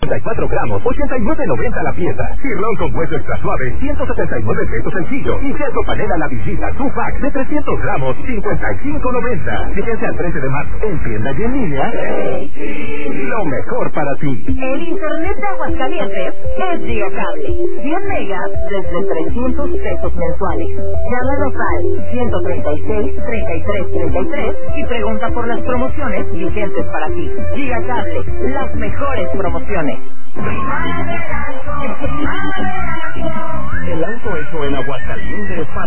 34 gramos, 89.90 la pieza. Cirlón con hueso extra suave, 179 pesos el kilo. Y queso panela la visita, tu pack de 300 gramos, 55.90. Fíjense al 13 de marzo, en tienda y en línea. Lo mejor para ti. El internet de Aguascalientes es Giocable. 100 megas desde 300 pesos mensuales. Llámanos al 136-3333 y pregunta por las promociones vigentes para ti. Giocable, las mejores promociones. El auto hecho en Aguascalientes.